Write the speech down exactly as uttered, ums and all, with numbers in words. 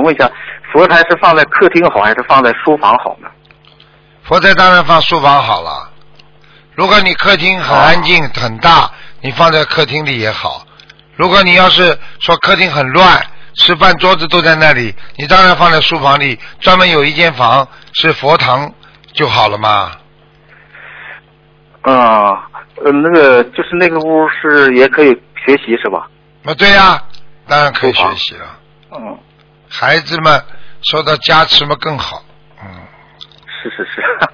想问一下，佛台是放在客厅好还是放在书房好呢？ 佛台当然放书房好了。如果你客厅很安静、哦、很大，你放在客厅里也好。如果你要是说客厅很乱，吃饭桌子都在那里，你当然放在书房里，专门有一间房是佛堂就好了嘛。 啊、呃，那个就是那个屋是也可以学习是吧？ 啊，对呀、啊，当然可以学习了。 嗯， 孩子们受到加持嘛更好。嗯， 是是是。